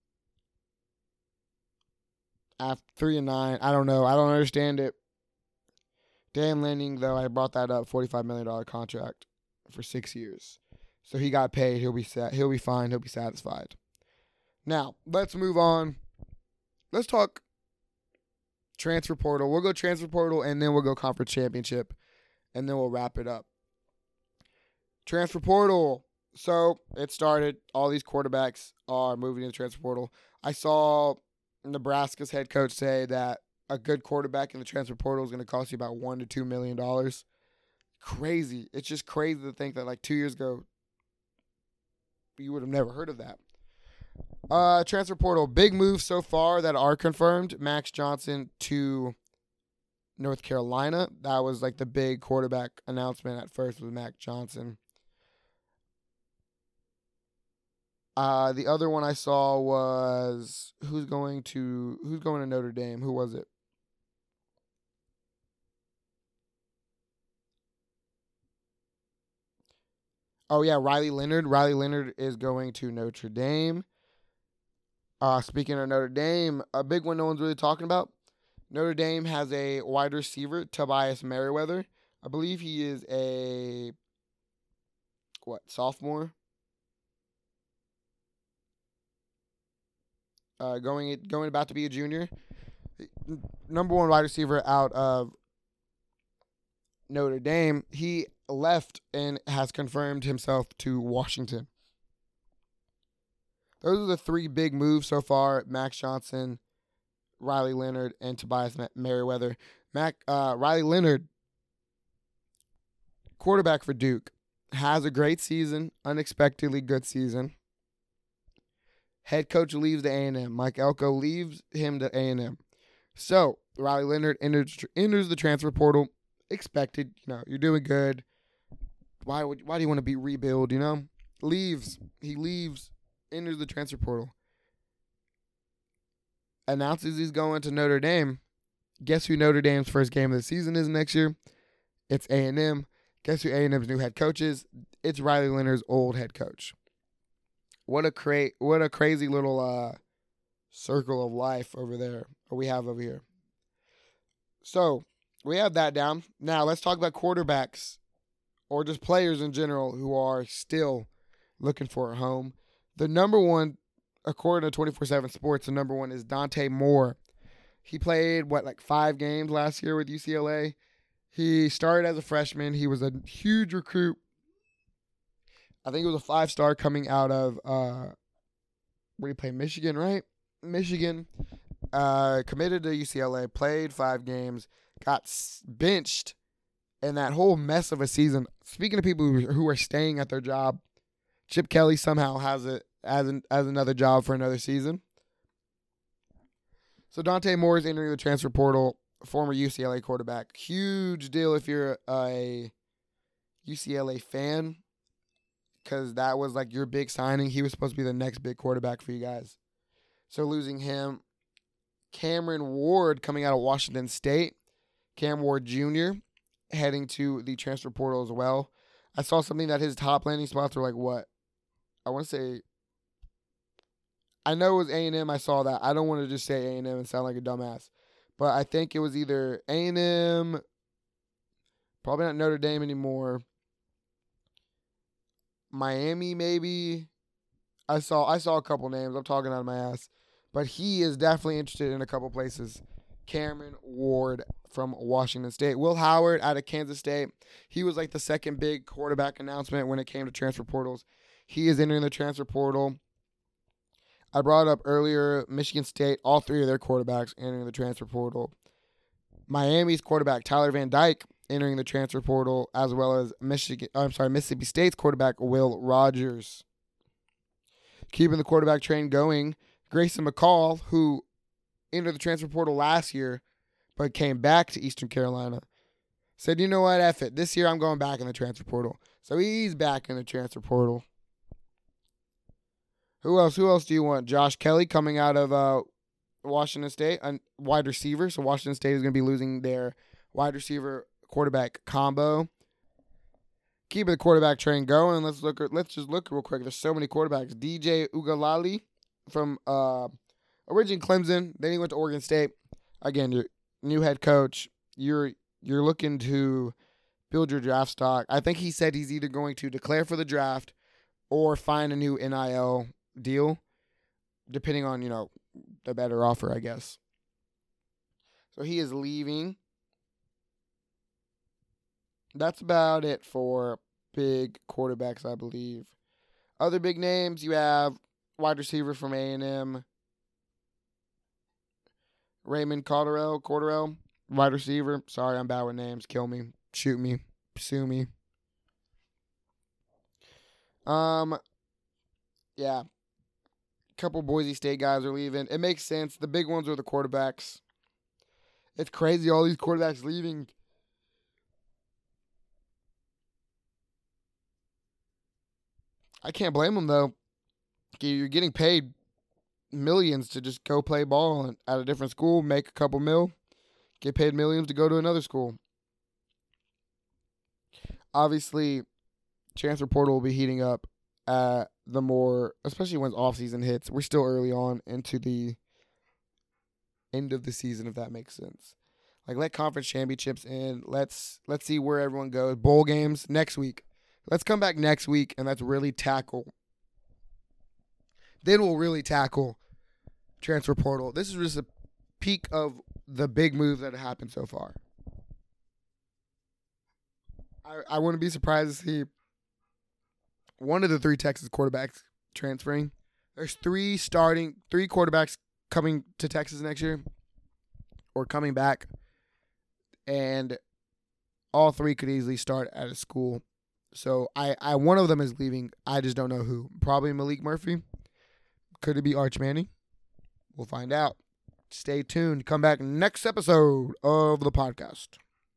after three and nine. I don't know. I don't understand it. Dan Lanning, though, I brought that up, forty-five million dollars contract for six years. So he got paid. He'll be set. He'll be fine. He'll be satisfied. Now, let's move on. Let's talk transfer portal. We'll go transfer portal, and then we'll go conference championship, and then we'll wrap it up. Transfer portal. So it started. All these quarterbacks are moving to the transfer portal. I saw Nebraska's head coach say that a good quarterback in the transfer portal is going to cost you about one to two million dollars. Crazy. It's just crazy to think that like two years ago, you would have never heard of that. Uh, transfer portal, big moves so far that are confirmed. Max Johnson to North Carolina. That was like the big quarterback announcement at first with Max Johnson. Uh, the other one I saw was who's going to who's going to Notre Dame? Who was it? Oh yeah, Riley Leonard. Riley Leonard is going to Notre Dame. Uh, speaking of Notre Dame, a big one no one's really talking about. Notre Dame has a wide receiver, Tobias Merriweather. I believe he is a, what, sophomore? Uh, going going about to be a junior. Number one wide receiver out of Notre Dame. He left and has confirmed himself to Washington. Those are the three big moves so far. Max Johnson, Riley Leonard, and Tobias Merriweather. Mac, uh, Riley Leonard, quarterback for Duke, has a great season, unexpectedly good season. Head coach leaves to A and M. Mike Elko leaves him to A and M. So, Riley Leonard enters, enters the transfer portal. Expected, you know, you're doing good. Why would why do you want to be rebuild, you know? Leaves. He leaves. Enters the transfer portal. announces he's going to Notre Dame. Guess who Notre Dame's first game of the season is next year? It's A and M. Guess who A and M's new head coach is? It's Riley Leonard's old head coach. What a cra- what a crazy little uh, circle of life over there, or we have over here. So, we have that down. Now, let's talk about quarterbacks, or just players in general who are still looking for a home. The number one, according to twenty-four seven Sports, the number one is Dante Moore. He played, what, like five games last year with U C L A. He started as a freshman. He was a huge recruit. I think it was a five-star coming out of, uh, where he played, Michigan, right? Michigan. Uh, committed to U C L A, played five games, got benched in that whole mess of a season. Speaking of people who, who are staying at their job, Chip Kelly somehow has it as, an, as another job for another season. So Dante Moore is entering the transfer portal. Former U C L A quarterback. Huge deal if you're a U C L A fan, because that was like your big signing. He was supposed to be the next big quarterback for you guys. So losing him. Cameron Ward coming out of Washington State. Cam Ward Junior heading to the transfer portal as well. I saw something that his top landing spots were like what? I want to say, I know it was A and M. I saw that. I don't want to just say A and M and sound like a dumbass. But I think it was either A and M, probably not Notre Dame anymore, Miami maybe. I saw I saw a couple names. I'm talking out of my ass. But he is definitely interested in a couple places. Cameron Ward from Washington State. Will Howard out of Kansas State. He was like the second big quarterback announcement when it came to transfer portals. He is entering the transfer portal. I brought up earlier Michigan State, all three of their quarterbacks entering the transfer portal. Miami's quarterback Tyler Van Dyke entering the transfer portal, as well as Michigan. I'm sorry, Mississippi State's quarterback Will Rogers. Keeping the quarterback train going, Grayson McCall, who entered the transfer portal last year, but came back to Eastern Carolina, said, "You know what, F it. This year I'm going back in the transfer portal." So he's back in the transfer portal. Who else? Who else do you want? Josh Kelly coming out of uh, Washington State, a wide receiver. So Washington State is going to be losing their wide receiver quarterback combo. Keeping the quarterback train going. Let's look. Let's just look real quick. There's so many quarterbacks. D J Ugalali from uh, originally Clemson. Then he went to Oregon State. Again, your new head coach. You're you're looking to build your draft stock. I think he said he's either going to declare for the draft or find a new N I L deal, depending on, you know, the better offer, I guess. So he is leaving. That's about it for big quarterbacks, I believe. Other big names, you have wide receiver from A and M, Raymond Cotterell, Corderell, wide receiver. Sorry, I'm bad with names. Kill me. Shoot me. Sue me. Um, yeah. Couple Boise State guys are leaving. It makes sense. The big ones are the quarterbacks. It's crazy, all these quarterbacks leaving. I can't blame them, though. You're getting paid millions to just go play ball at a different school, make a couple mil, get paid millions to go to another school. Obviously, transfer portal will be heating up at the more, especially when off-season hits. We're still early on into the end of the season, if that makes sense. Like, let conference championships in. Let's let's see where everyone goes. Bowl games next week. Let's come back next week, and let's really tackle. Then we'll really tackle transfer portal. This is just a peak of the big moves that have happened so far. I, I wouldn't be surprised to see one of the three Texas quarterbacks transferring. There's three starting, three quarterbacks coming to Texas next year or coming back, and all three could easily start at a school. So I, I one of them is leaving. I just don't know who. Probably Malik Murphy. Could it be Arch Manning? We'll find out. Stay tuned. Come back next episode of the podcast.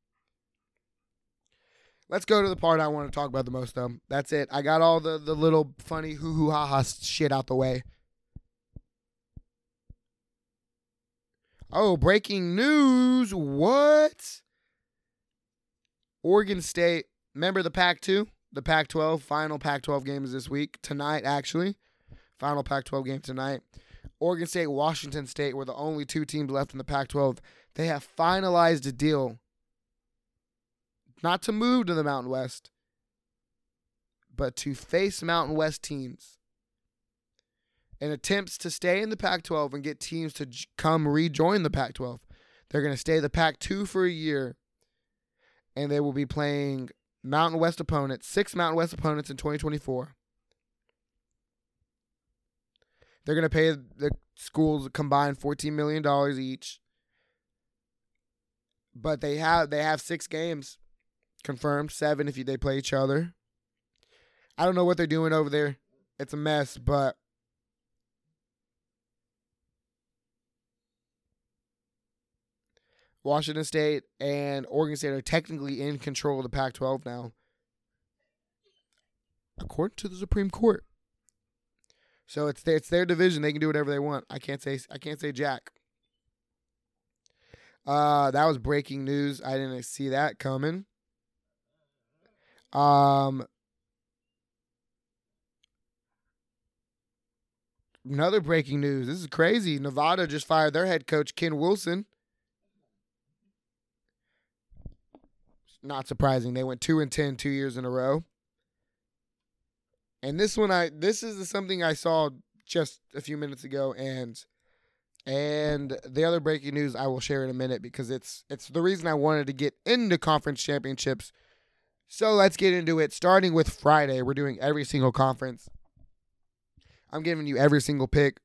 Let's go to the part I want to talk about the most, though. That's it. I got all the, the little funny hoo-hoo ha-ha shit out the way. Oh, breaking news. What? Oregon State, remember the Pac two? The Pac twelve, final Pac twelve games this week. Tonight, actually. Final Pac twelve game tonight. Oregon State, Washington State were the only two teams left in the Pac twelve. They have finalized a deal not to move to the Mountain West, but to face Mountain West teams in attempts to stay in the Pac twelve and get teams to j- come rejoin the Pac twelve. They're going to stay the Pac two for a year, and they will be playing Mountain West opponents, six Mountain West opponents in twenty twenty-four. They're going to pay the schools a combined fourteen million dollars each. But they have they have six games confirmed, seven if you, they play each other. I don't know what they're doing over there. It's a mess, but Washington State and Oregon State are technically in control of the Pac twelve now, according to the Supreme Court. So it's their, it's their division. They can do whatever they want. I can't say I can't say jack. Uh, that was breaking news. I didn't see that coming. Um, another breaking news. This is crazy. Nevada just fired their head coach, Ken Wilson. Not surprising. They went two and ten two years in a row. And this one, I this is something I saw just a few minutes ago, and and the other breaking news I will share in a minute because it's it's the reason I wanted to get into conference championships. So let's get into it. Starting with Friday, we're doing every single conference. I'm giving you every single pick.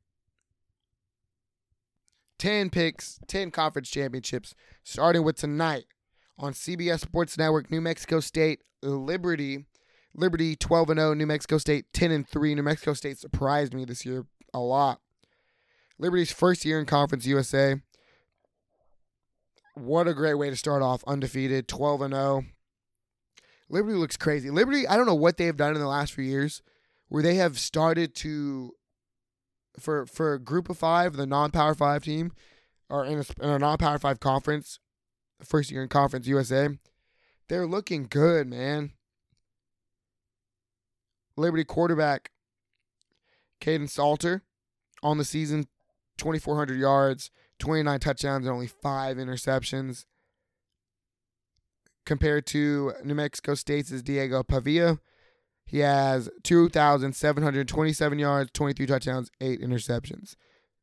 ten picks, ten conference championships. Starting with tonight on C B S Sports Network, New Mexico State, Liberty. Liberty twelve and oh, New Mexico State ten and three. New Mexico State surprised me this year a lot. Liberty's first year in Conference U S A. What a great way to start off, undefeated, twelve and oh. Liberty looks crazy. Liberty, I don't know what they have done in the last few years where they have started to, for for a group of five, the non-Power five team, or in a, in a non-Power five conference, first year in Conference U S A, they're looking good, man. Liberty quarterback Caden Salter on the season, twenty-four hundred yards, twenty-nine touchdowns, and only five interceptions. Compared to New Mexico State's Diego Pavia, he has two thousand seven hundred twenty-seven yards, twenty-three touchdowns, eight interceptions.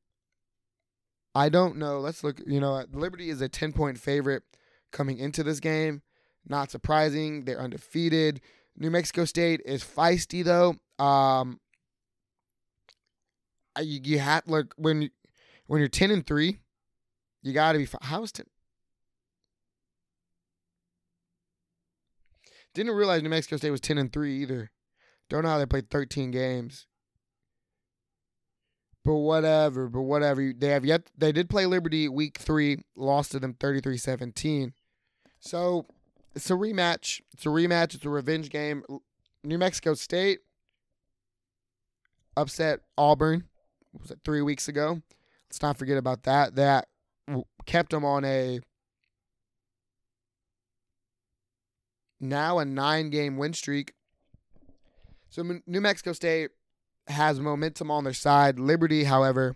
I don't know. Let's look. You know, Liberty is a ten-point favorite coming into this game. Not surprising. They're undefeated. New Mexico State is feisty, though. Um, you, you have look when when you're ten and three, you got to be. How is ten? Didn't realize New Mexico State was ten and three either. Don't know how they played thirteen games. But whatever. But whatever. They have yet. They did play Liberty week three. Lost to them thirty-three seventeen. So. It's a rematch. It's a rematch. It's a revenge game. New Mexico State upset Auburn. Was it three weeks ago? Let's not forget about that. That kept them on a now a nine-game win streak. So New Mexico State has momentum on their side. Liberty, however,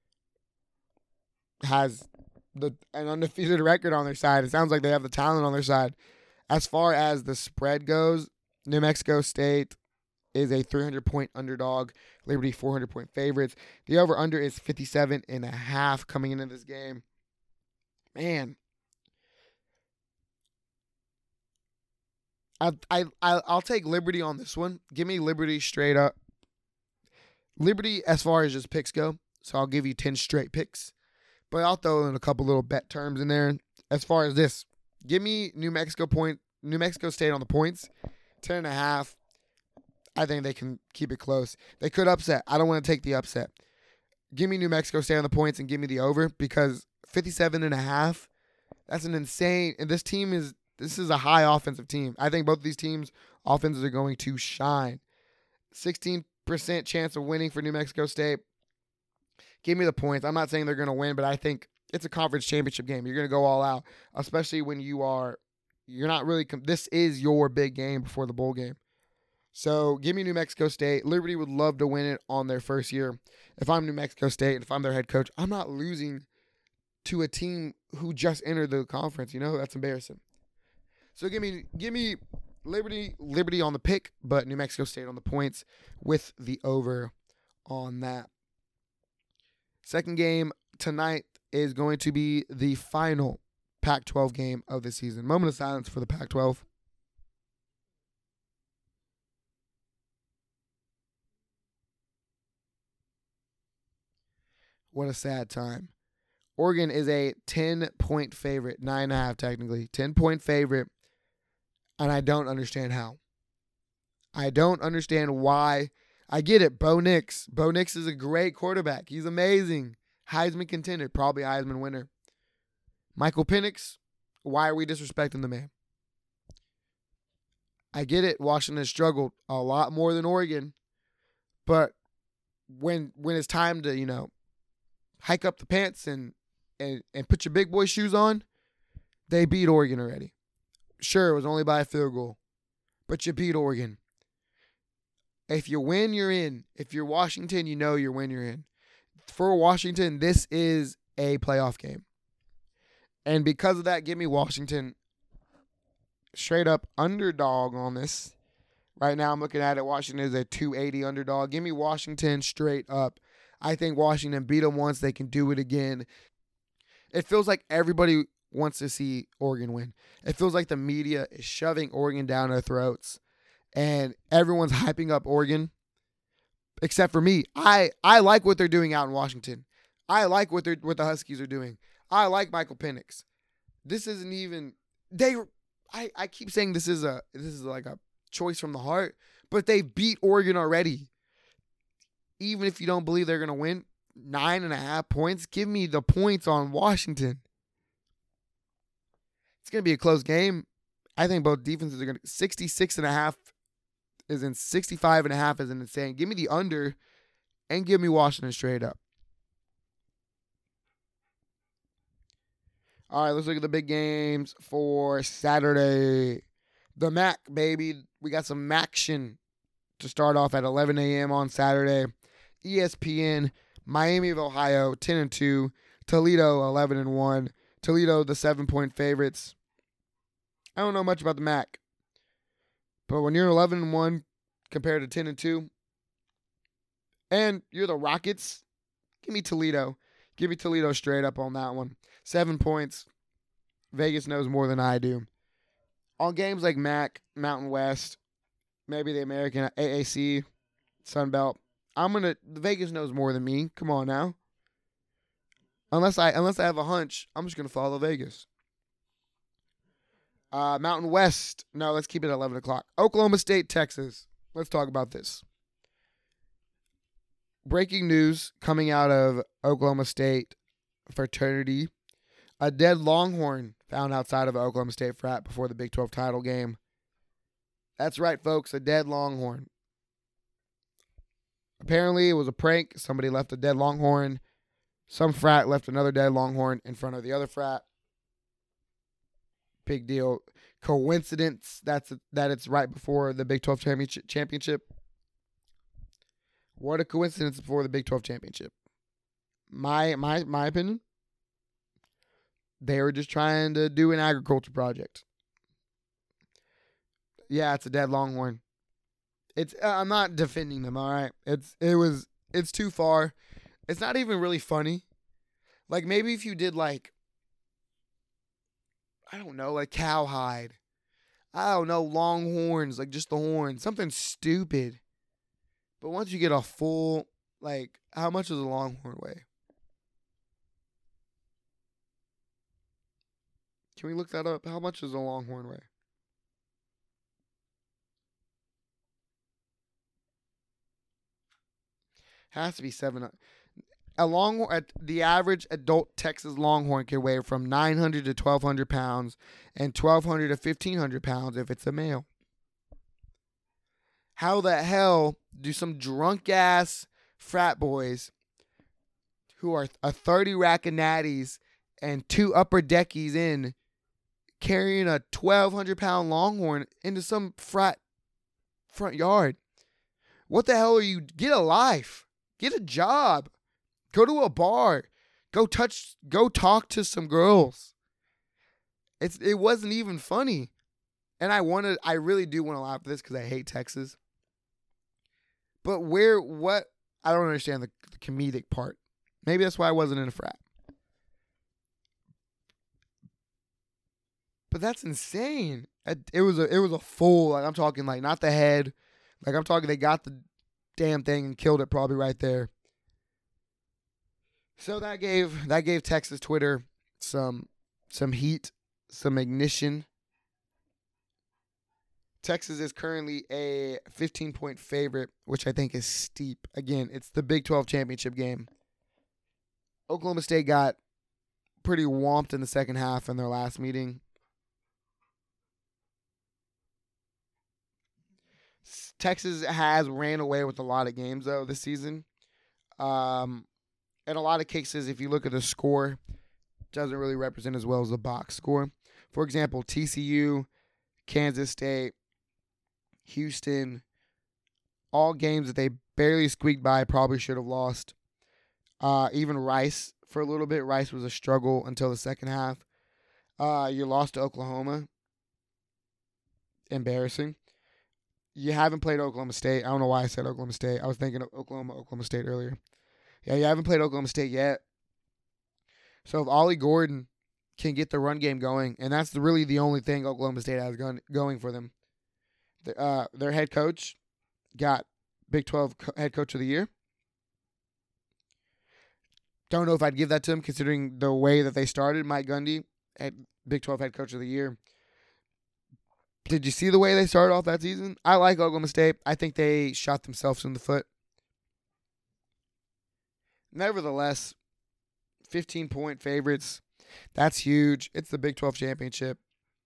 has the an undefeated record on their side. It sounds like they have the talent on their side. As far as the spread goes, New Mexico State is a three hundred point underdog. Liberty four hundred point favorites. The over-under is fifty-seven and a half coming into this game. Man. I, I, I'll take Liberty on this one. Give me Liberty straight up. Liberty as far as just picks go. So I'll give you ten straight picks. But I'll throw in a couple little bet terms in there. As far as this, give me New Mexico point, New Mexico State on the points, ten and a half. I think they can keep it close. They could upset. I don't want to take the upset. Give me New Mexico State on the points and give me the over because fifty-seven and a half. That's an insane. And this team is this is a high offensive team. I think both of these teams' offenses are going to shine. sixteen percent chance of winning for New Mexico State. Give me the points. I'm not saying they're going to win, but I think it's a conference championship game. You're going to go all out, especially when you are, you're not really, com- this is your big game before the bowl game. So give me New Mexico State. Liberty would love to win it on their first year. If I'm New Mexico State and if I'm their head coach, I'm not losing to a team who just entered the conference. You know, that's embarrassing. So give me give me Liberty Liberty on the pick, but New Mexico State on the points with the over on that. Second game tonight is going to be the final Pac twelve game of the season. Moment of silence for the Pac twelve. What a sad time. Oregon is a ten-point favorite, nine and a half technically, ten-point favorite, and I don't understand how. I don't understand why. I get it, Bo Nix. Bo Nix is a great quarterback. He's amazing. Heisman contender, probably Heisman winner. Michael Penix, why are we disrespecting the man? I get it, Washington has struggled a lot more than Oregon, but when when it's time to, you know, hike up the pants and, and, and put your big boy shoes on, they beat Oregon already. Sure, it was only by a field goal, but you beat Oregon. If you win, you're in. If you're Washington, you know you're win, you're in. For Washington, this is a playoff game. And because of that, give me Washington straight up underdog on this. Right now I'm looking at it. Washington is a two eighty underdog. Give me Washington straight up. I think Washington beat them once. They can do it again. It feels like everybody wants to see Oregon win. It feels like the media is shoving Oregon down their throats. And everyone's hyping up Oregon. Except for me. I, I like what they're doing out in Washington. I like what they're what the Huskies are doing. I like Michael Penix. This isn't even they I, I keep saying this is a this is like a choice from the heart, but they beat Oregon already. Even if you don't believe they're going to win, nine and a half points, give me the points on Washington. It's going to be a close game. I think both defenses are going to, sixty-six and a half is in, sixty-five and a half is insane. Give me the under and give me Washington straight up. All right, let's look at the big games for Saturday. The M A C, baby. We got some action to start off at eleven a.m. on Saturday. E S P N, Miami of Ohio, ten and two. Toledo, eleven and one. Toledo, the seven-point favorites. I don't know much about the M A C. But when you're eleven and one compared to ten and two, and you're the Rockets, give me Toledo. Give me Toledo straight up on that one. Seven points. Vegas knows more than I do. On games like M A C, Mountain West, maybe the American A A C, Sun Belt, I'm gonna. Vegas knows more than me. Come on now. Unless I unless I have a hunch, I'm just gonna follow Vegas. Uh, Mountain West. No, let's keep it at eleven o'clock. Oklahoma State, Texas. Let's talk about this. Breaking news coming out of Oklahoma State fraternity. A dead Longhorn found outside of an Oklahoma State frat before the Big twelve title game. That's right, folks, a dead Longhorn. Apparently, it was a prank. Somebody left a dead Longhorn. Some frat left another dead Longhorn in front of the other frat. Big deal. Coincidence that's that it's right before the Big twelve championship. championship. What a coincidence before the Big twelve championship. My my my opinion. They were just trying to do an agriculture project. Yeah, it's a dead Longhorn. It's uh, I'm not defending them, all right? It's it was it's too far. It's not even really funny. Like maybe if you did like I don't know, like cowhide. I don't know, Longhorns, like just the horns, something stupid. But once you get a full like how much does a Longhorn weigh? Can we look that up? How much does a Longhorn weigh? Has to be seven. A long, the average adult Texas Longhorn can weigh from nine hundred to twelve hundred pounds, and twelve hundred to fifteen hundred pounds if it's a male. How the hell do some drunk ass frat boys, who are a thirty rack of natties and two upper deckies in, carrying a twelve hundred pound Longhorn into some frat front yard. What the hell are you? Get a life. Get a job. Go to a bar. Go touch. Go talk to some girls. It's it wasn't even funny, and I wanted. I really do want to laugh at this because I hate Texas. But where? What? I don't understand the, the comedic part. Maybe that's why I wasn't in a frat. But that's insane. It was a it was a full, like I'm talking like not the head. Like I'm talking they got the damn thing and killed it probably right there. So that gave that gave Texas Twitter some some heat, some ignition. Texas is currently a fifteen point favorite, which I think is steep. Again, it's the Big twelve championship game. Oklahoma State got pretty whomped in the second half in their last meeting. Texas has ran away with a lot of games, though, this season. Um, in a lot of cases, if you look at the score, it doesn't really represent as well as the box score. For example, T C U, Kansas State, Houston, all games that they barely squeaked by, probably should have lost. Uh, even Rice, for a little bit, Rice was a struggle until the second half. Uh, you lost to Oklahoma. Embarrassing. You haven't played Oklahoma State. I don't know why I said Oklahoma State. I was thinking of Oklahoma, Oklahoma State earlier. Yeah, you haven't played Oklahoma State yet. So if Ollie Gordon can get the run game going, and that's the, really the only thing Oklahoma State has going, going for them. The, uh, their head coach got Big twelve co- head coach of the year. Don't know if I'd give that to him considering the way that they started. Mike Gundy, at Big twelve head coach of the year. Did you see the way they started off that season? I like Oklahoma State. I think they shot themselves in the foot. Nevertheless, fifteen-point favorites. That's huge. It's the Big twelve championship.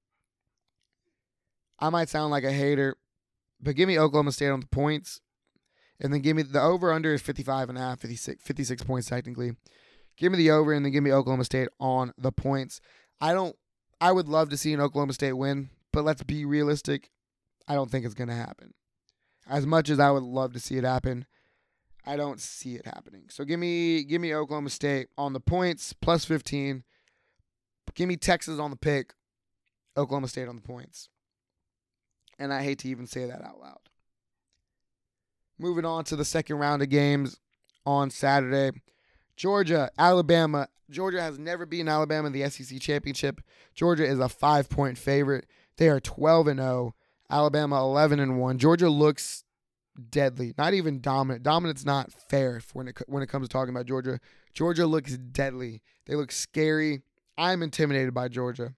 I might sound like a hater, but give me Oklahoma State on the points. And then give me the over-under is fifty-five and a half, fifty-six, fifty-six points technically. Give me the over and then give me Oklahoma State on the points. I don't. I would love to see an Oklahoma State win. But let's be realistic. I don't think it's going to happen. As much as I would love to see it happen, I don't see it happening. So give me give me Oklahoma State on the points, plus fifteen. Give me Texas on the pick, Oklahoma State on the points. And I hate to even say that out loud. Moving on to the second round of games on Saturday. Georgia, Alabama. Georgia has never beaten Alabama in the S E C championship. Georgia is a five-point favorite. They are twelve and oh. Alabama eleven and one. Georgia looks deadly. Not even dominant. Dominant's not fair when it when it comes to talking about Georgia. Georgia looks deadly. They look scary. I'm intimidated by Georgia.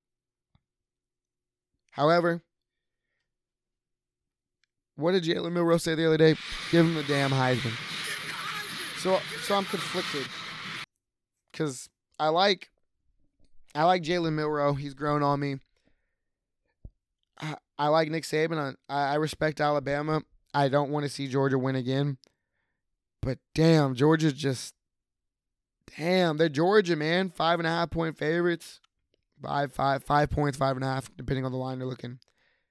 However, what did Jalen Milroe say the other day? Give him the damn Heisman. So so I'm conflicted. Because I like I like Jalen Milroe. He's grown on me. I, I like Nick Saban. I, I respect Alabama. I don't want to see Georgia win again. But damn, Georgia's just damn. They're Georgia, man. Five and a half point favorites. Five, five, five points, five and a half, depending on the line they're looking.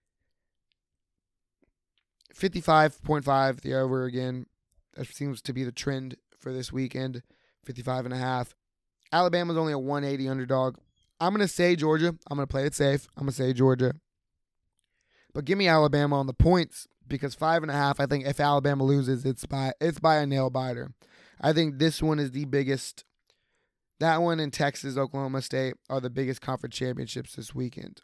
fifty-five point five, the over again. That seems to be the trend for this weekend. fifty-five and a half. Alabama's only a one eighty underdog. I'm going to say Georgia. I'm going to play it safe. I'm going to say Georgia. But give me Alabama on the points because five and a half, I think if Alabama loses, it's by it's by a nail biter. I think this one is the biggest. That one in Texas, Oklahoma State are the biggest conference championships this weekend.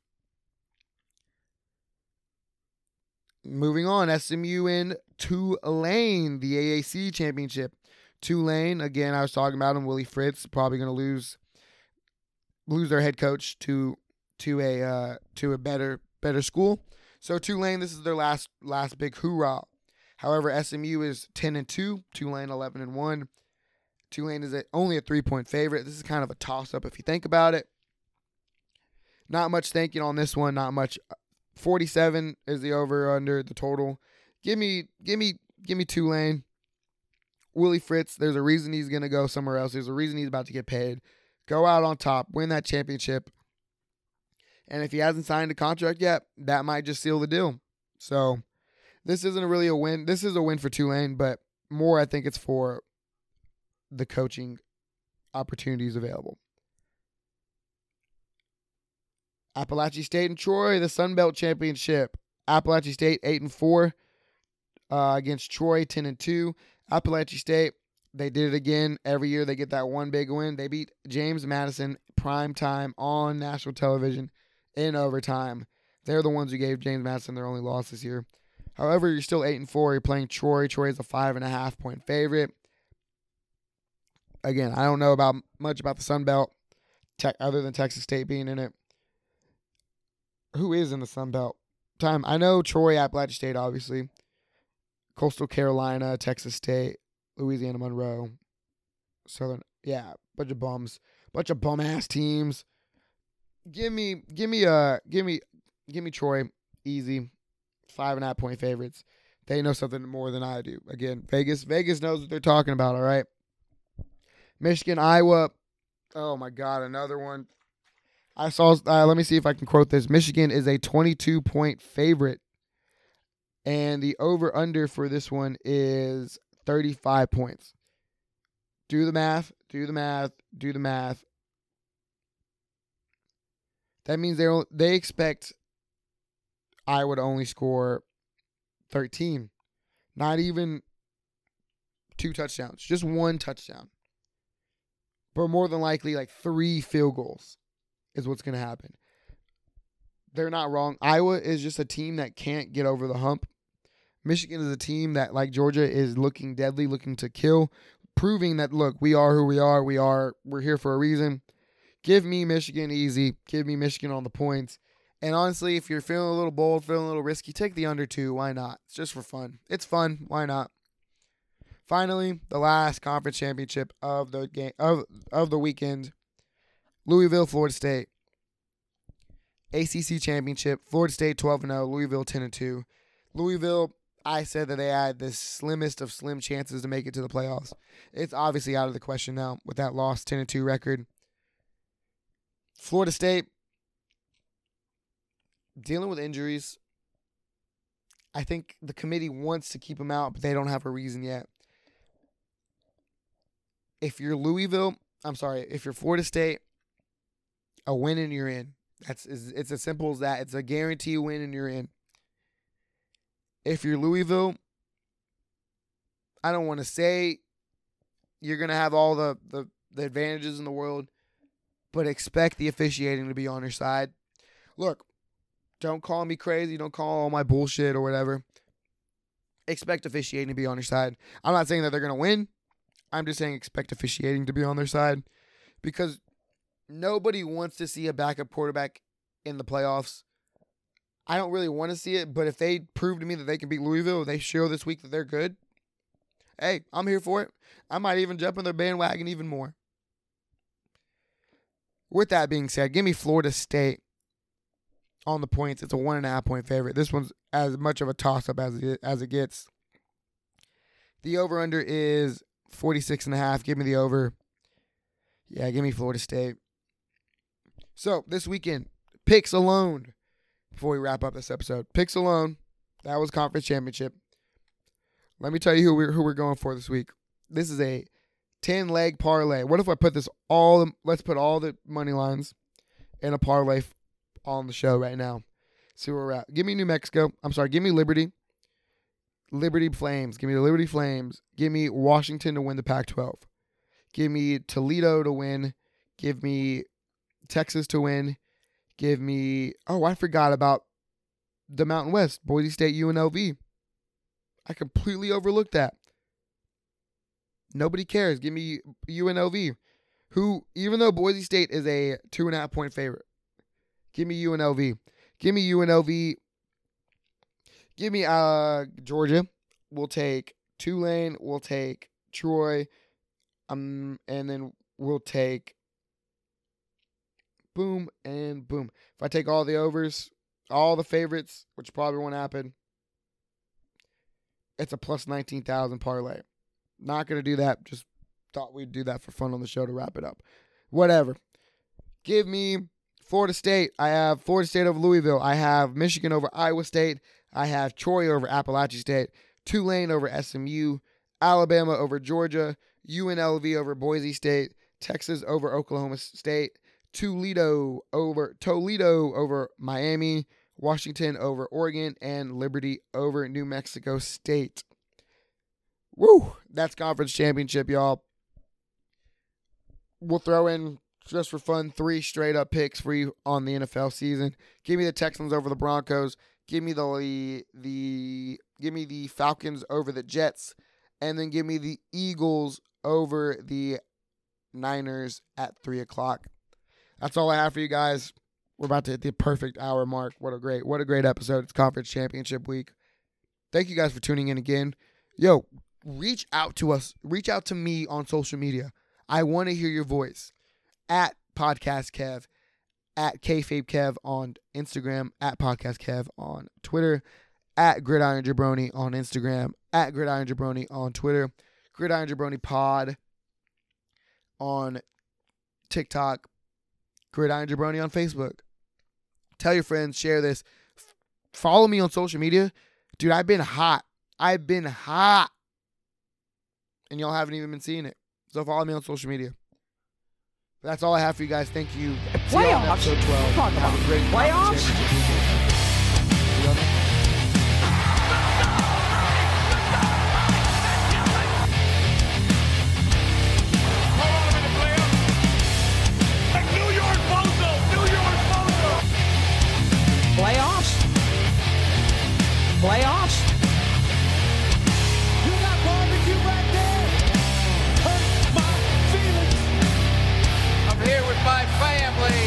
Moving on, S M U and Tulane, the A A C championship. Tulane, again, I was talking about him, Willie Fritz, probably going to lose lose their head coach to to a uh, to a better better school. So Tulane, this is their last last big hoorah. However, S M U is ten and two, Tulane eleven and one. Tulane is a, only a three-point favorite. This is kind of a toss-up if you think about it. Not much thinking on this one, not much. forty-seven is the over under the total. Give me give me give me Tulane. Willie Fritz, there's a reason he's going to go somewhere else. There's a reason he's about to get paid. Go out on top. Win that championship. And if he hasn't signed a contract yet, that might just seal the deal. So this isn't really a win. This is a win for Tulane, but more I think it's for the coaching opportunities available. Appalachian State and Troy, the Sun Belt Championship. Appalachian State eight and four uh, against Troy ten and two. Appalachian State, they did it again. Every year they get that one big win. They beat James Madison prime time on national television in overtime. They're the ones who gave James Madison their only loss this year. However, you're still eight and four. You're playing Troy. Troy is a five and a half point favorite. Again, I don't know about much about the Sun Belt, te- other than Texas State being in it. Who is in the Sun Belt? Time I know Troy, Appalachian State, obviously. Coastal Carolina, Texas State, Louisiana Monroe, Southern. Yeah, bunch of bums, bunch of bum ass teams. Give me, give me, uh, give me, give me Troy, easy, five and a half point favorites. They know something more than I do. Again, Vegas, Vegas knows what they're talking about. All right. Michigan, Iowa. Oh my God, another one. I saw. Uh, let me see if I can quote this. Michigan is a twenty-two point favorite, and the over under for this one is thirty-five points. Do the math. Do the math. Do the math. That means they they expect Iowa to only score thirteen, not even two touchdowns, just one touchdown. But more than likely, like three field goals is what's going to happen. They're not wrong. Iowa is just a team that can't get over the hump. Michigan is a team that, like Georgia, is looking deadly, looking to kill, proving that, look, we are who we are. We are, we're here for a reason. Give me Michigan easy. Give me Michigan on the points. And honestly, if you're feeling a little bold, feeling a little risky, take the under two. Why not? It's just for fun. It's fun. Why not? Finally, the last conference championship of the game of of the weekend. Louisville, Florida State. A C C championship. Florida State twelve and oh. Louisville ten and two. Louisville, I said that they had the slimmest of slim chances to make it to the playoffs. It's obviously out of the question now with that loss ten and two record. Florida State, dealing with injuries. I think the committee wants to keep them out, but they don't have a reason yet. If you're Louisville, I'm sorry, if you're Florida State, a win and you're in. That's it's as simple as that. It's a guarantee win and you're in. If you're Louisville, I don't want to say you're going to have all the, the, the advantages in the world, but expect the officiating to be on your side. Look, don't call me crazy. Don't call all my bullshit or whatever. Expect officiating to be on your side. I'm not saying that they're going to win. I'm just saying expect officiating to be on their side because nobody wants to see a backup quarterback in the playoffs. I don't really want to see it, but if they prove to me that they can beat Louisville, they show this week that they're good, hey, I'm here for it. I might even jump on their bandwagon even more. With that being said, give me Florida State on the points. It's a one and a half point favorite. This one's as much of a toss-up as it, as it gets. The over-under is forty-six and a half. Give me the over. Yeah, give me Florida State. So, this weekend, picks alone. Before we wrap up this episode, picks alone. That was conference championship. Let me tell you who we're, who we're going for this week. This is a ten-leg parlay. What if I put this all, let's put all the money lines in a parlay on the show right now. See where we're at. Give me New Mexico. I'm sorry, give me Liberty. Liberty Flames. Give me the Liberty Flames. Give me Washington to win the Pac twelve. Give me Toledo to win. Give me Texas to win. Give me, oh, I forgot about the Mountain West. Boise State, U N L V. I completely overlooked that. Nobody cares. Give me U N L V. Who, even though Boise State is a two and a half point favorite, give me U N L V. Give me U N L V. Give me uh Georgia. We'll take Tulane. We'll take Troy. Um, and then we'll take boom and boom. If I take all the overs, all the favorites, which probably won't happen, it's a plus nineteen thousand parlay. Not going to do that. Just thought we'd do that for fun on the show to wrap it up. whatever. Give me Florida State. I have Florida State over Louisville. I have Michigan over Iowa State. I have Troy over Appalachian State. Tulane over S M U. Alabama over Georgia. U N L V over Boise State. Texas over Oklahoma State. Toledo over Toledo over Miami. Washington over Oregon. And Liberty over New Mexico State. Woo! That's conference championship, y'all. We'll throw in, just for fun, three straight-up picks for you on the N F L season. Give me the Texans over the Broncos. Give me the the give me the Falcons over the Jets, and then give me the Eagles over the Niners at three o'clock. That's all I have for you guys. We're about to hit the perfect hour mark. What a great, what a great episode. It's conference championship week. Thank you guys for tuning in again. Yo, reach out to us. Reach out to me on social media. I want to hear your voice. At Podcast Kev, at Kayfabe Kev on Instagram, at Podcast Kev on Twitter, at Gridiron Jabroni on Instagram, at Gridiron Jabroni on Twitter, Gridiron Jabroni Pod on TikTok, Gridiron Jabroni on Facebook. Tell your friends, share this. F- follow me on social media. Dude, I've been hot. I've been hot. And y'all haven't even been seeing it. So follow me on social media. That's all I have for you guys. Thank you. See y'all on Playoffs? episode twelve. Talk about Have a great playoffs? See y'all next- Playoffs? Playoffs? You got barbecue back there? Hurt my feelings. I'm here with my family.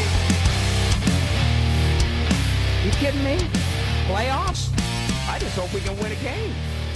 You kidding me? Playoffs? I just hope we can win a game.